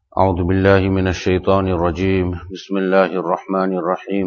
أعوذ بالله من الشيطان الرجيم بسم الله الرحمن الرحيم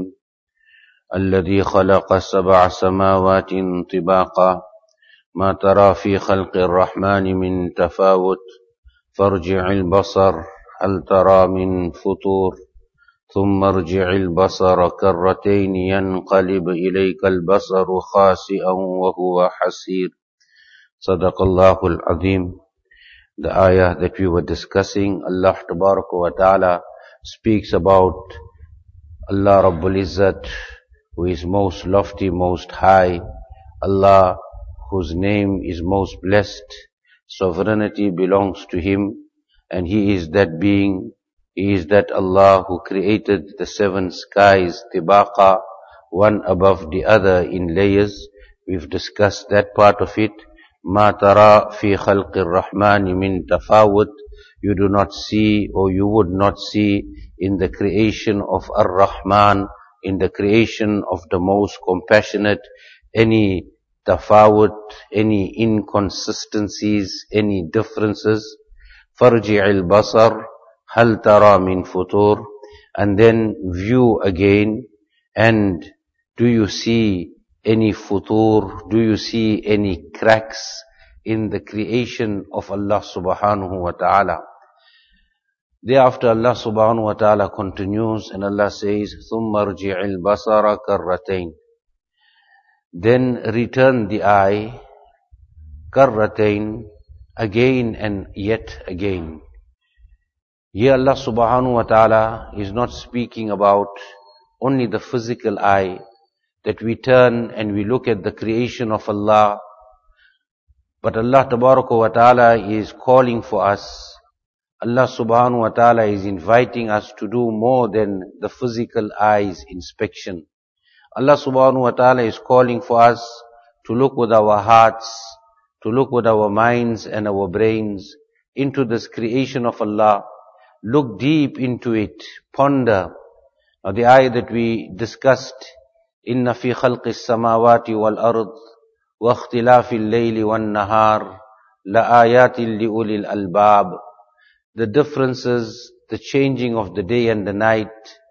الذي خلق 7 سماوات طباقا ما ترى في خلق الرحمن من تفاوت فارجع البصر هل ترى من فطور ثم ارجع البصر كرتين ينقلب إليك البصر خاسئا وهو حسير صدق الله العظيم. The ayah that we were discussing, Allah Tabaraka wa Ta'ala speaks about Allah Rabbul Izzat, who is most lofty, most high, Allah whose name is most blessed, sovereignty belongs to Him, and He is that being, He is that Allah who created the 7 skies, tibaqa, one above the other in layers. We've discussed that part of it. ما ترى في خلق الرحمن من تفاوت. You do not see, or you would not see, in the creation of Ar-Rahman, in the creation of the most compassionate, any tafawut, any inconsistencies, any differences. فَارْجِعِ الْبَصَرِ هَلْ تَرَى مِنْ فُطُورٍ. And then view again, and do you see any futur, do you see any cracks in the creation of Allah subhanahu wa ta'ala? Thereafter Allah subhanahu wa ta'ala continues, and Allah says, ثُمَّ ارْجِعِ الْبَصَرَ كَرَّتَيْنِ. Then return the eye, كَرَّتَيْنِ, again and yet again. Here Allah subhanahu wa ta'ala is not speaking about only the physical eye, that we turn and we look at the creation of Allah. But Allah Tabaraka wa Ta'ala is calling for us. Allah subhanahu wa ta'ala is inviting us to do more than the physical eye's inspection. Allah subhanahu wa ta'ala is calling for us to look with our hearts, to look with our minds and our brains into this creation of Allah. Look deep into it, ponder. Now the ayah that we discussed, إِنَّ فِي خَلْقِ السَّمَاوَاتِ وَالْأَرْضِ وَاخْتِلَافِ اللَّيْلِ وَالنَّهَارِ لَآيَاتٍ لِأُولِي الْأَلْبَابِ. The differences, the changing of the day and the night,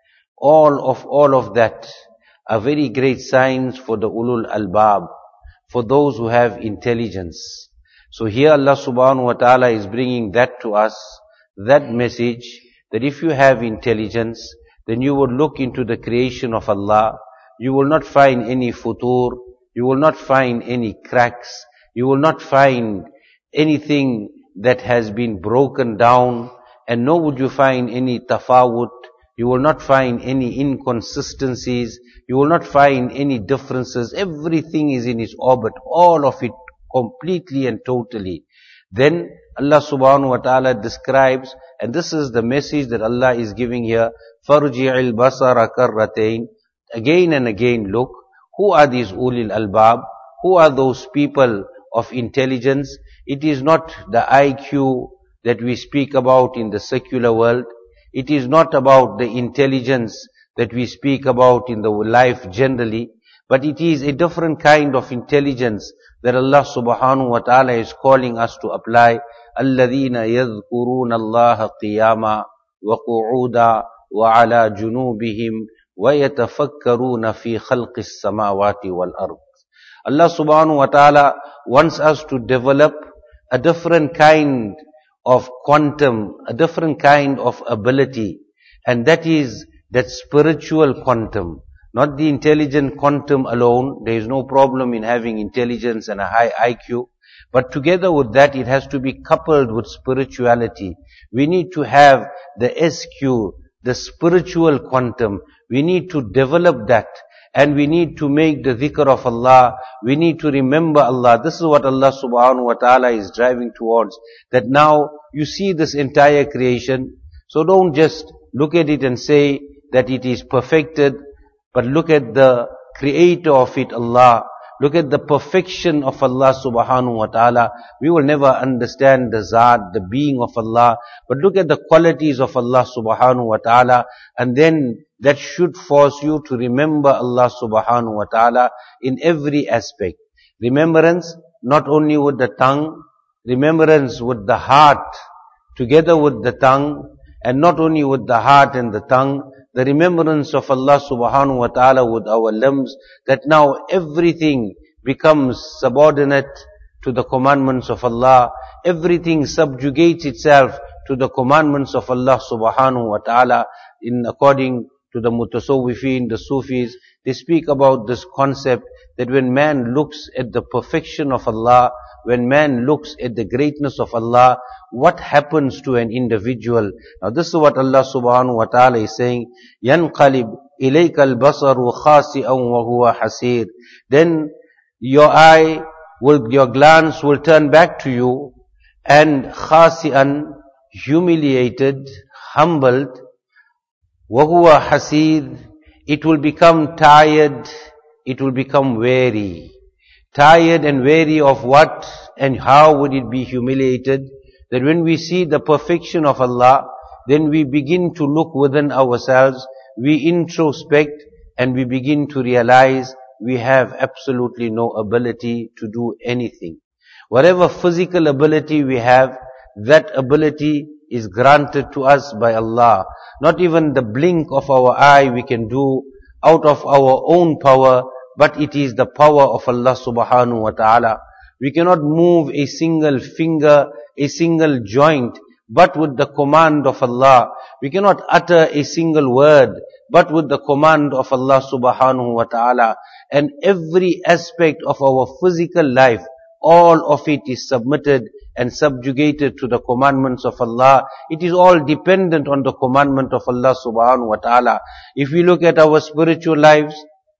all of that are very great signs for the ulul albab, for those who have intelligence. So here Allah subhanahu wa ta'ala is bringing that to us, that message, that if you have intelligence, then you would look into the creation of Allah. You will not find any futur, you will not find any cracks, you will not find anything that has been broken down, and nor would you find any tafawut, you will not find any inconsistencies, you will not find any differences. Everything is in its orbit, all of it completely and totally. Then Allah subhanahu wa ta'ala describes, and this is the message that Allah is giving here, فَارْجِعِ الْبَصَرَ كَرَّتَيْنِ. Again and again look, who are these ulil albab? Who are those people of intelligence? It is not the IQ that we speak about in the secular world. It is not about the intelligence that we speak about in the life generally, but it is a different kind of intelligence that Allah subhanahu wa ta'ala is calling us to apply. الَّذِينَ يَذْكُرُونَ اللَّهَ قِيَامًا وَقُعُودًا وَعَلَى جُنُوبِهِمْ وَيَتَفَكَّرُونَ فِي خَلْقِ السَّمَاوَاتِ وَالْأَرْضِ. Allah subhanahu wa ta'ala wants us to develop a different kind of quantum, a different kind of ability, and that is that spiritual quantum, not the intelligent quantum alone. There is no problem in having intelligence and a high IQ, but together with that it has to be coupled with spirituality. We need to have the SQ, the spiritual quantum. We need to develop that, and we need to make the dhikr of Allah. We need to remember Allah. This is what Allah subhanahu wa ta'ala is driving towards. That now you see this entire creation, so don't just look at it and say that it is perfected, but look at the creator of it, Allah. Look at the perfection of Allah subhanahu wa ta'ala. We will never understand the Zat, the being of Allah, but look at the qualities of Allah subhanahu wa ta'ala, and then that should force you to remember Allah subhanahu wa ta'ala in every aspect. Remembrance not only with the tongue, remembrance with the heart, together with the tongue, And not only with the heart and the tongue, the remembrance of Allah subhanahu wa ta'ala with our limbs, that now everything becomes subordinate to the commandments of Allah. Everything subjugates itself to the commandments of Allah subhanahu wa ta'ala. According to the Mutasawwifin, the Sufis, they speak about this concept that when man looks at the perfection of Allah, when man looks at the greatness of Allah, what happens to an individual? Now this is what Allah subhanahu wa ta'ala is saying, يَنْقَلِبْ إِلَيْكَ الْبَصَرُ خَاسِئًا وَهُوَ حَسِيرٌ. Then your glance will turn back to you, and khasi'an, humiliated, humbled, وَهُوَ حَسِيرٌ, it will become tired, it will become weary. Tired and weary of what and how would it be humiliated? That when we see the perfection of Allah, then we begin to look within ourselves, we introspect, and we begin to realize we have absolutely no ability to do anything. Whatever physical ability we have, that ability is granted to us by Allah. Not even the blink of our eye we can do out of our own power, but it is the power of Allah subhanahu wa ta'ala. We cannot move a single finger, a single joint, but with the command of Allah. We cannot utter a single word, but with the command of Allah subhanahu wa ta'ala. And every aspect of our physical life, all of it is submitted and subjugated to the commandments of Allah. It is all dependent on the commandment of Allah subhanahu wa ta'ala. If we look at our spiritual lives,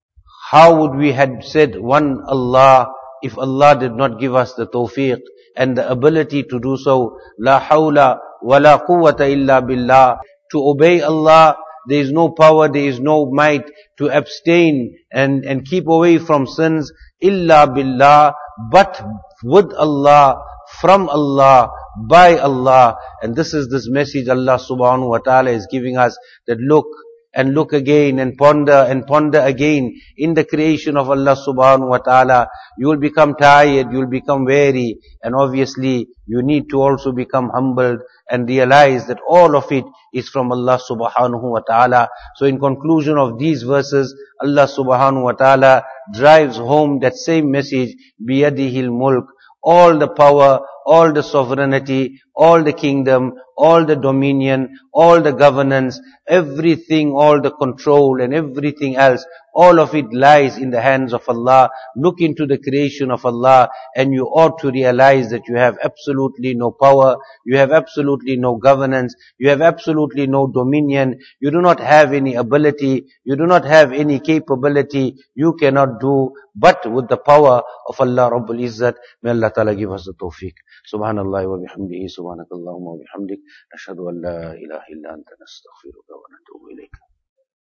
how would we have said one Allah if Allah did not give us the tawfiq and the ability to do so? La hawla wa la quwwata illa billah. To obey Allah, there is no power, there is no might. To abstain and keep away from sins, illa billah, but with Allah, from Allah, by Allah. And this is this message Allah subhanahu wa ta'ala is giving us, that look and look again and ponder again in the creation of Allah subhanahu wa ta'ala. You will become tired, you will become weary, and obviously you need to also become humbled and realize that all of it is from Allah subhanahu wa ta'ala. So in conclusion of these verses, Allah subhanahu wa ta'ala drives home that same message, biyadihil mulk, all the power, all the sovereignty, all the kingdom, all the dominion, all the governance, everything, all the control and everything else, all of it lies in the hands of Allah. Look into the creation of Allah and you ought to realize that you have absolutely no power, you have absolutely no governance, you have absolutely no dominion, you do not have any ability, you do not have any capability, you cannot do but with the power of Allah Rabbul Izzat. May Allah Ta'ala give us the tawfiq. Subhanallah wa bihamdihi, subhanakallahumma wa bihamdik, nashhadu an la ilaha illa anta nastaghfiruka wa natubu.